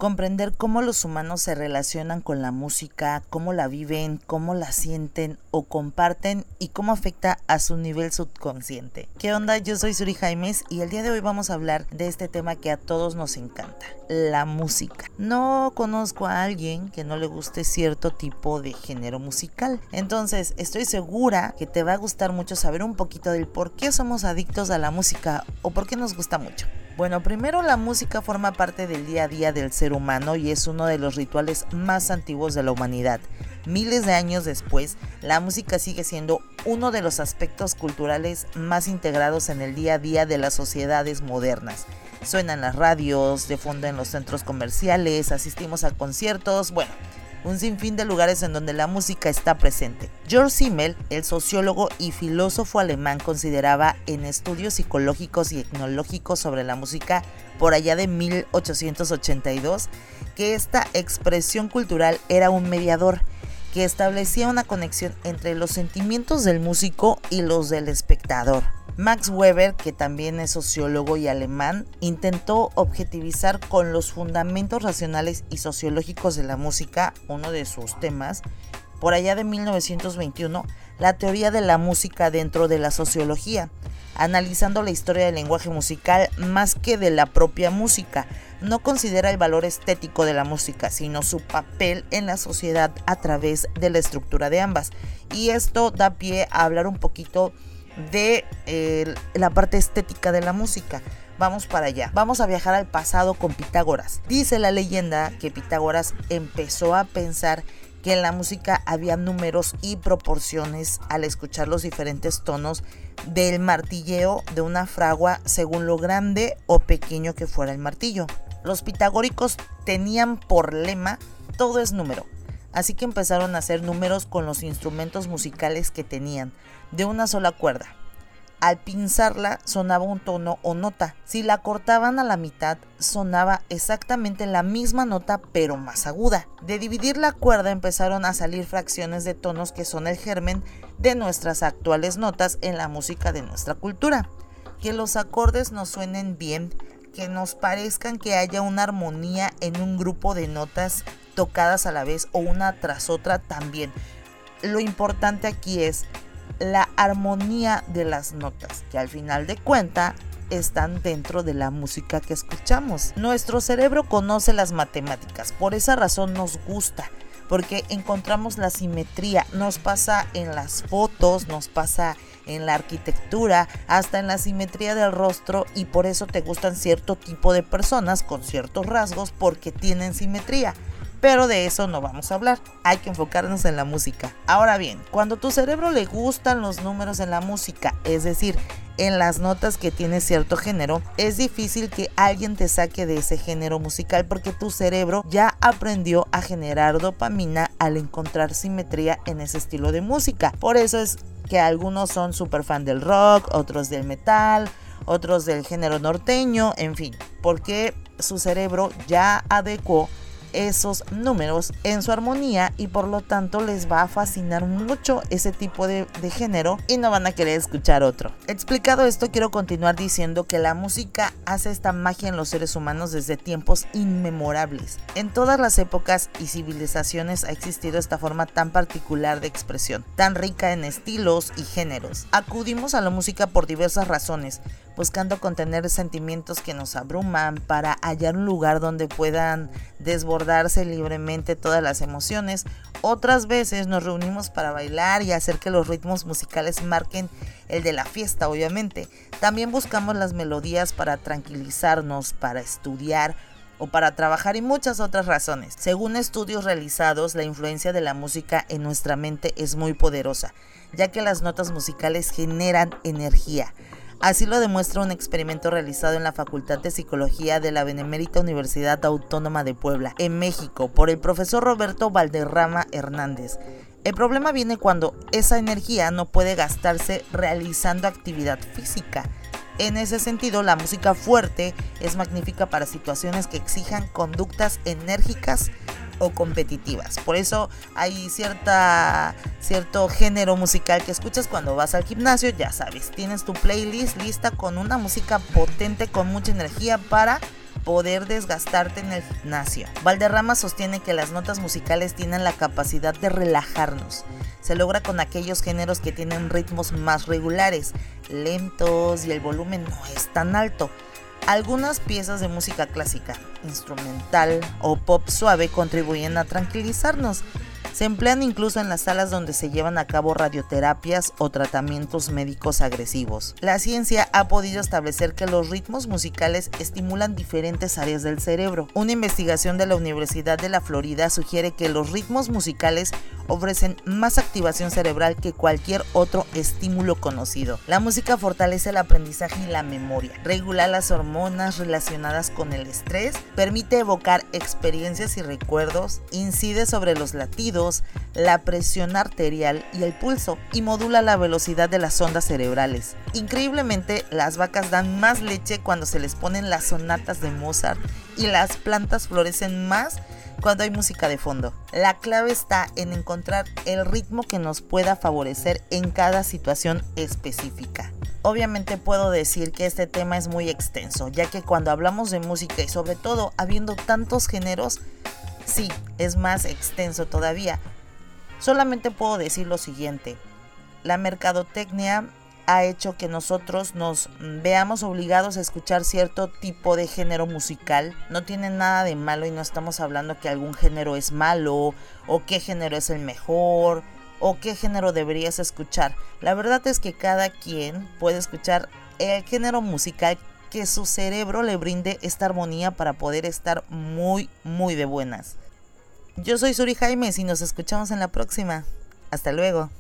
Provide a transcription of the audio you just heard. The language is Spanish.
comprender cómo los humanos se relacionan con la música, cómo la viven, cómo la sienten o comparten y cómo afecta a su nivel subconsciente. ¿Qué onda? Yo soy Suri Jaimes y el día de hoy vamos a hablar de este tema que a todos nos encanta, la música. No conozco a alguien que no le guste cierto tipo de género musical, entonces estoy segura que te va a gustar mucho saber un poquito del por qué somos adictos a la música o por qué nos gusta mucho. Bueno, primero, la música forma parte del día a día del ser humano y es uno de los rituales más antiguos de la humanidad. Miles de años después, la música sigue siendo uno de los aspectos culturales más integrados en el día a día de las sociedades modernas. Suena en las radios, de fondo en los centros comerciales, asistimos a conciertos, bueno, un sinfín de lugares en donde la música está presente. Georg Simmel, el sociólogo y filósofo alemán, consideraba en estudios psicológicos y etnológicos sobre la música por allá de 1882 que esta expresión cultural era un mediador que establecía una conexión entre los sentimientos del músico y los del espectador. Max Weber, que también es sociólogo y alemán, intentó objetivizar con los fundamentos racionales y sociológicos de la música, uno de sus temas, por allá de 1921, la teoría de la música dentro de la sociología, analizando la historia del lenguaje musical más que de la propia música. No considera el valor estético de la música, sino su papel en la sociedad a través de la estructura de ambas. Y esto da pie a hablar un poquito de la parte estética de la música. Vamos para allá. Vamos a viajar al pasado con Pitágoras. Dice la leyenda que Pitágoras empezó a pensar que en la música había números y proporciones al escuchar los diferentes tonos del martilleo de una fragua según lo grande o pequeño que fuera el martillo. Los pitagóricos tenían por lema todo es número. Así que empezaron a hacer números con los instrumentos musicales que tenían, de una sola cuerda. Al pinzarla sonaba un tono o nota. Si la cortaban a la mitad, sonaba exactamente la misma nota pero más aguda. De dividir la cuerda empezaron a salir fracciones de tonos que son el germen de nuestras actuales notas en la música de nuestra cultura. Que los acordes nos suenen bien, que nos parezcan que haya una armonía en un grupo de notas tocadas a la vez o una tras otra también. Lo importante aquí es la armonía de las notas, que al final de cuentas están dentro de la música que escuchamos. Nuestro cerebro conoce las matemáticas, por esa razón nos gusta, porque encontramos la simetría. Nos pasa en las fotos, nos pasa en la arquitectura, hasta en la simetría del rostro, y por eso te gustan cierto tipo de personas con ciertos rasgos porque tienen simetría. Pero de eso no vamos a hablar, hay que enfocarnos en la música. Ahora bien, cuando a tu cerebro le gustan los números en la música, es decir, en las notas que tiene cierto género, es difícil que alguien te saque de ese género musical porque tu cerebro ya aprendió a generar dopamina al encontrar simetría en ese estilo de música. Por eso es que algunos son súper fan del rock, otros del metal, otros del género norteño, en fin, porque su cerebro ya adecuó esos números en su armonía y por lo tanto les va a fascinar mucho ese tipo de género y no van a querer escuchar otro. Explicado esto, quiero continuar diciendo que la música hace esta magia en los seres humanos desde tiempos inmemorables. En todas las épocas y civilizaciones ha existido esta forma tan particular de expresión, tan rica en estilos y géneros. Acudimos a la música por diversas razones, buscando contener sentimientos que nos abruman para hallar un lugar donde puedan desbordarse libremente todas las emociones. Otras veces nos reunimos para bailar y hacer que los ritmos musicales marquen el de la fiesta, obviamente. También buscamos las melodías para tranquilizarnos, para estudiar o para trabajar y muchas otras razones. Según estudios realizados, la influencia de la música en nuestra mente es muy poderosa, ya que las notas musicales generan energía. Así lo demuestra un experimento realizado en la Facultad de Psicología de la Benemérita Universidad Autónoma de Puebla, en México, por el profesor Roberto Valderrama Hernández. El problema viene cuando esa energía no puede gastarse realizando actividad física. En ese sentido, la música fuerte es magnífica para situaciones que exijan conductas enérgicas o competitivas. Por eso hay cierto género musical que escuchas cuando vas al gimnasio, ya sabes, tienes tu playlist lista con una música potente con mucha energía para poder desgastarte en el gimnasio. Valderrama sostiene que las notas musicales tienen la capacidad de relajarnos. Se logra con aquellos géneros que tienen ritmos más regulares, lentos y el volumen no es tan alto. Algunas piezas de música clásica, instrumental o pop suave contribuyen a tranquilizarnos. Se emplean incluso en las salas donde se llevan a cabo radioterapias o tratamientos médicos agresivos. La ciencia ha podido establecer que los ritmos musicales estimulan diferentes áreas del cerebro. Una investigación de la Universidad de la Florida sugiere que los ritmos musicales ofrecen más activación cerebral que cualquier otro estímulo conocido. La música fortalece el aprendizaje y la memoria, regula las hormonas relacionadas con el estrés, permite evocar experiencias y recuerdos, incide sobre los latidos, la presión arterial y el pulso y modula la velocidad de las ondas cerebrales. Increíblemente, las vacas dan más leche cuando se les ponen las sonatas de Mozart y las plantas florecen más cuando hay música de fondo. La clave está en encontrar el ritmo que nos pueda favorecer en cada situación específica. Obviamente puedo decir que este tema es muy extenso, ya que cuando hablamos de música y sobre todo habiendo tantos géneros, sí, es más extenso todavía. Solamente puedo decir lo siguiente: la mercadotecnia ha hecho que nosotros nos veamos obligados a escuchar cierto tipo de género musical. No tiene nada de malo y no estamos hablando que algún género es malo o qué género es el mejor o qué género deberías escuchar. La verdad es que cada quien puede escuchar el género musical que su cerebro le brinde esta armonía para poder estar muy de buenas. Yo soy Suri Jaimes y nos escuchamos en la próxima. Hasta luego.